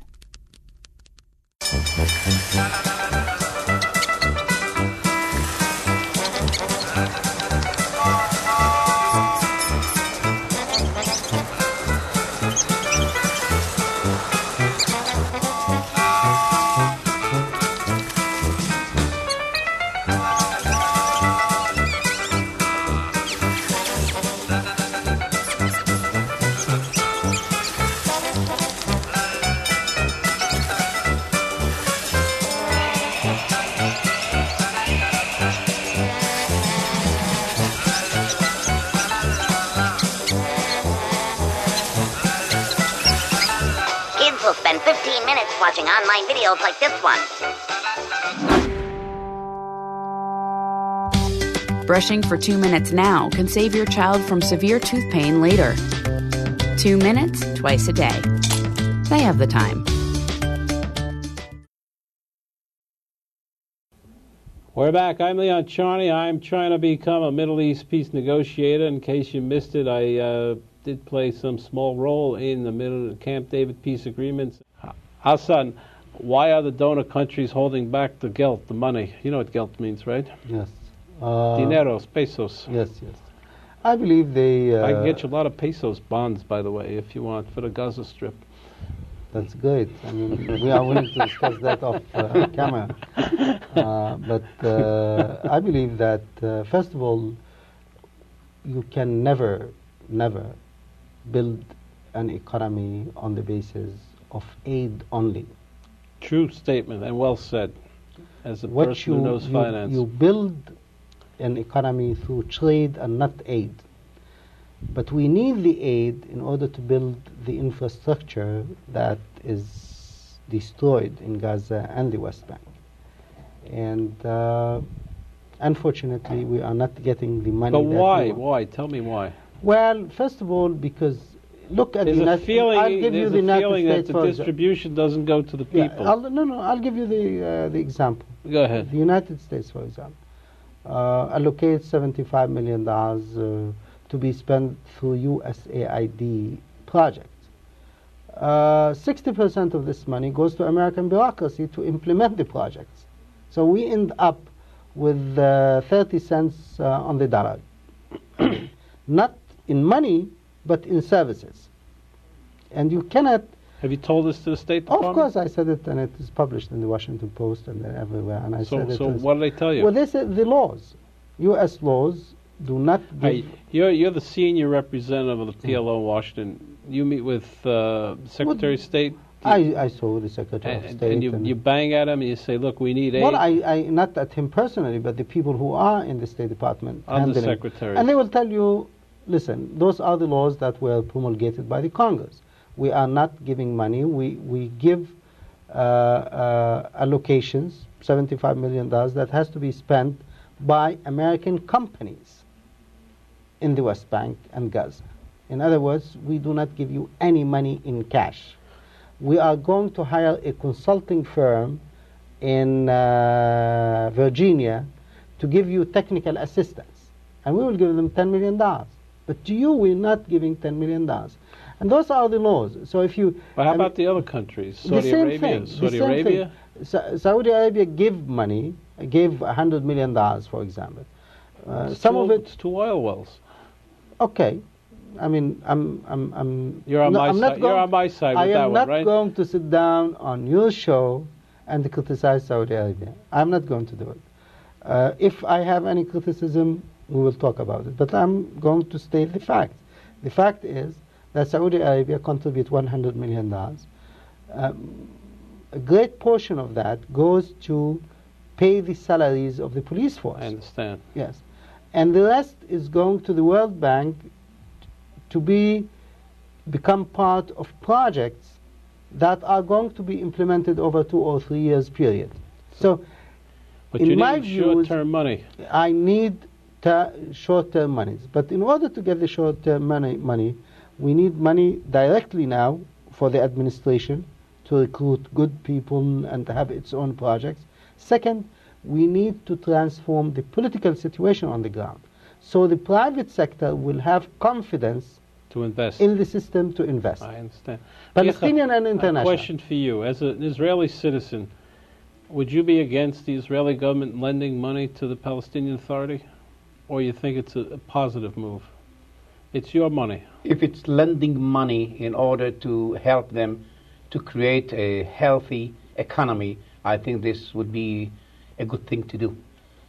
Speaker 11: Spend fifteen minutes watching online videos like this one.
Speaker 12: Brushing for two minutes now can save your child from severe tooth pain later. Two minutes, twice a day. They have the time.
Speaker 2: We're back. I'm Leon Charney. I'm trying to become a Middle East peace negotiator. In case you missed it, I uh, did play some small role in the Middle Camp David peace agreements. Hassan, why are the donor countries holding back the geld, the money? You know what geld means, right?
Speaker 3: Yes. Uh,
Speaker 2: Dineros, pesos.
Speaker 3: Yes, yes. I believe they... Uh,
Speaker 2: I can get you a lot of pesos bonds, by the way, if you want, for the Gaza Strip.
Speaker 3: That's great. I mean, we are willing to discuss that off uh, camera. Uh, but uh, I believe that, uh, first of all, you can never, never build an economy on the basis of aid only.
Speaker 2: True statement, and well said, as a
Speaker 3: what
Speaker 2: person
Speaker 3: you,
Speaker 2: who knows
Speaker 3: you,
Speaker 2: finance.
Speaker 3: You build an economy through trade and not aid. But we need the aid in order to build the infrastructure that is destroyed in Gaza and the West Bank. And uh, unfortunately, we are not getting the money.
Speaker 2: But
Speaker 3: that
Speaker 2: why?
Speaker 3: we want.
Speaker 2: Why? Tell me why.
Speaker 3: Well, first of all, because look at
Speaker 2: there's
Speaker 3: the
Speaker 2: a
Speaker 3: United
Speaker 2: feeling,
Speaker 3: I'll give
Speaker 2: there's
Speaker 3: you the
Speaker 2: a
Speaker 3: United
Speaker 2: feeling
Speaker 3: States
Speaker 2: that the
Speaker 3: for
Speaker 2: distribution doesn't go to the
Speaker 3: Yeah,
Speaker 2: people.
Speaker 3: I'll, no, no, I'll give you the uh, the example.
Speaker 2: Go ahead.
Speaker 3: The United States, for example, uh, allocates seventy-five million dollars uh, to be spent through U S A I D projects. Uh, sixty percent of this money goes to American bureaucracy to implement the projects. So we end up with uh, thirty cents uh, on the dollar. Not in money, but in services. And you cannot...
Speaker 2: Have you told this to the State Department?
Speaker 3: Of course I said it, and it is published in the Washington Post and everywhere. And I
Speaker 2: so
Speaker 3: said it
Speaker 2: so
Speaker 3: was-
Speaker 2: what do they tell you?
Speaker 3: Well, they said the laws. U S laws do not give...
Speaker 2: Hey, you're, you're the senior representative of the P L O in Washington. You meet with uh, Secretary of State?
Speaker 3: I, I saw the Secretary
Speaker 2: and,
Speaker 3: of State.
Speaker 2: and you, you bang at him and you say, look, we need aid.
Speaker 3: Well, I, I, not at him personally, but the people who are in the State Department. handling-
Speaker 2: Undersecretary.
Speaker 3: And they will tell you, listen, those are the laws that were promulgated by the Congress. We are not giving money. We, we give uh, uh, allocations, seventy-five million dollars, that has to be spent by American companies in the West Bank and Gaza. In other words, we do not give you any money in cash. We are going to hire a consulting firm in uh, Virginia to give you technical assistance, and we will give them ten million dollars. But to you, we're not giving ten million dollars. And those are the laws. So if you...
Speaker 2: But how
Speaker 3: I mean,
Speaker 2: about the other countries?
Speaker 3: the
Speaker 2: Saudi
Speaker 3: same
Speaker 2: Arabia?
Speaker 3: thing, the
Speaker 2: Saudi
Speaker 3: same
Speaker 2: Arabia?
Speaker 3: thing. Sa- Saudi Arabia gave money, gave one hundred million dollars, for example. Uh,
Speaker 2: It's
Speaker 3: some
Speaker 2: two-
Speaker 3: of it...
Speaker 2: It's two oil wells.
Speaker 3: Okay. I mean, I'm... I'm, I'm
Speaker 2: You're on
Speaker 3: no,
Speaker 2: my
Speaker 3: I'm not
Speaker 2: side- you're
Speaker 3: going-
Speaker 2: on my side with
Speaker 3: I
Speaker 2: that
Speaker 3: am
Speaker 2: one,
Speaker 3: not
Speaker 2: right?
Speaker 3: going to sit down on your show and criticize Saudi Arabia. I'm not going to do it. Uh, if I have any criticism, we will talk about it. But I'm going to state the fact. The fact is that Saudi Arabia contributes one hundred million dollars. Um, a great portion of that goes to pay the salaries of the police force.
Speaker 2: I understand.
Speaker 3: Yes. And the rest is going to the World Bank to be become part of projects that are going to be implemented over two or three years period. So
Speaker 2: But
Speaker 3: in
Speaker 2: you
Speaker 3: my
Speaker 2: need
Speaker 3: views,
Speaker 2: short-term money.
Speaker 3: I need ta- short-term monies. But in order to get the short-term money, money, we need money directly now for the administration to recruit good people and have its own projects. Second, we need to transform the political situation on the ground. So the private sector will have confidence
Speaker 2: to invest
Speaker 3: in the system to invest.
Speaker 2: I understand.
Speaker 3: Palestinian
Speaker 2: Micha,
Speaker 3: and international.
Speaker 2: A question for you. As an Israeli citizen, would you be against the Israeli government lending money to the Palestinian Authority? Or you think it's a, a positive move? It's your money.
Speaker 4: If it's lending money in order to help them to create a healthy economy, I think this would be a good thing to do.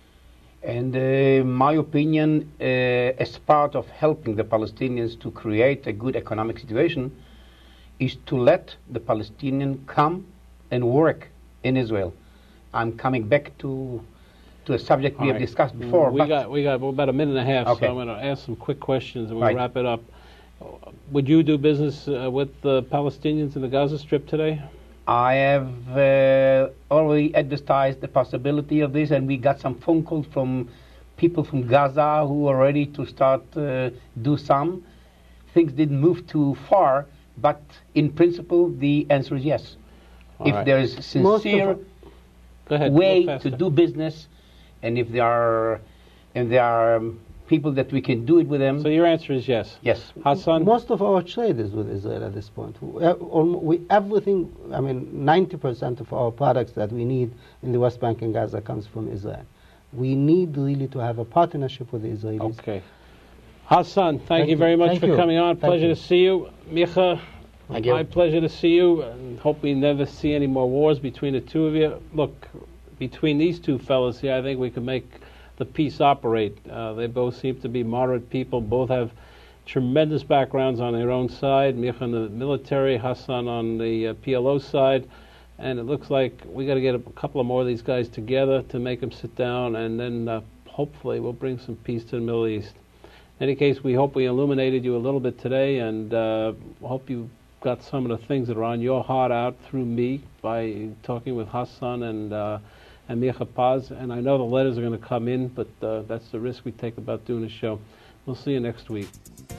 Speaker 4: And uh, my opinion, uh, as part of helping the Palestinians to create a good economic situation, is to let the Palestinian come and work in Israel. I'm coming back to to a subject we
Speaker 2: All
Speaker 4: have
Speaker 2: right.
Speaker 4: discussed before.
Speaker 2: We
Speaker 4: but
Speaker 2: got we got about a minute and a half,
Speaker 4: Okay.
Speaker 2: so I'm going to ask some quick questions and we'll
Speaker 4: Right.
Speaker 2: wrap it up. Would you do business uh, with the Palestinians in the Gaza Strip today?
Speaker 4: I have uh, already advertised the possibility of this, and we got some phone calls from people from Gaza who are ready to start uh, do some. Things didn't move too far, but in principle, the answer is yes.
Speaker 2: All
Speaker 4: if
Speaker 2: right.
Speaker 4: there is sincere
Speaker 2: Go ahead,
Speaker 4: way
Speaker 2: go faster.
Speaker 4: to do business, and if there are and there are um, people that we can do it with them.
Speaker 2: So your answer is yes.
Speaker 4: Yes.
Speaker 2: Hassan?
Speaker 3: Most of our trade is with Israel at this point. We, almo- we, everything, I mean, ninety percent of our products that we need in the West Bank and Gaza comes from Israel. We need really to have a partnership with the Israelis.
Speaker 2: Okay. Hassan, thank,
Speaker 3: Thank
Speaker 2: you very
Speaker 3: you.
Speaker 2: much
Speaker 3: Thank
Speaker 2: for
Speaker 3: you.
Speaker 2: coming on.
Speaker 3: Thank
Speaker 2: Pleasure
Speaker 3: you.
Speaker 2: to see you. Micha,
Speaker 3: Thank you.
Speaker 2: my pleasure to see you. And hope we never see any more wars between the two of you. Look, between these two fellas here, I think we can make the peace operate. Uh, they both seem to be moderate people. Both have tremendous backgrounds on their own side. Micha in the military, Hassan on the uh, P L O side. And it looks like we got to get a couple of more of these guys together to make them sit down, and then uh, hopefully we'll bring some peace to the Middle East. In any case, we hope we illuminated you a little bit today, and uh, hope you got some of the things that are on your heart out through me by talking with Hassan and uh, and Micha Paz. And I know the letters are going to come in, but uh, that's the risk we take about doing a show. We'll see you next week.